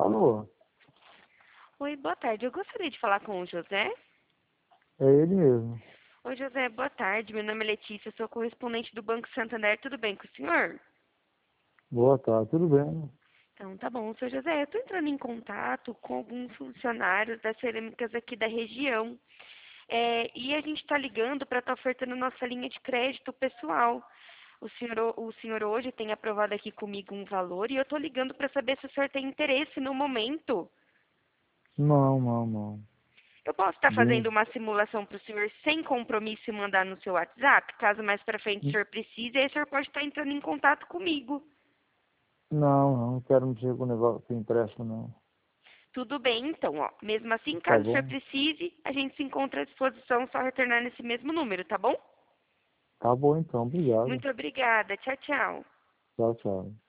Alô, Oi, boa tarde. Eu gostaria de falar com o José. é ele mesmo. Oi, José, boa tarde. Meu nome é Letícia, sou correspondente do Banco Santander. Tudo bem com o senhor? Boa tarde, tudo bem? Então, tá bom. Seu José, eu estou entrando em contato com alguns funcionários das cerâmicas aqui da região. E a gente está ligando para estar ofertando nossa linha de crédito pessoal. O senhor hoje tem aprovado aqui comigo um valor e eu estou ligando para saber se o senhor tem interesse no momento. Não, não, não. Eu posso estar fazendo Bem, uma simulação para o senhor sem compromisso e mandar no seu WhatsApp? Caso mais para frente o senhor precise, aí o senhor pode estar entrando em contato comigo. não quero mexer com o negócio que empresta, não. Tudo bem, então, ó. Mesmo assim, Tá caso o senhor bom? precise, a gente se encontra à disposição, só retornar nesse mesmo número, tá bom? Tá bom então, obrigado. Muito obrigada. Tchau, tchau. Tchau, tchau.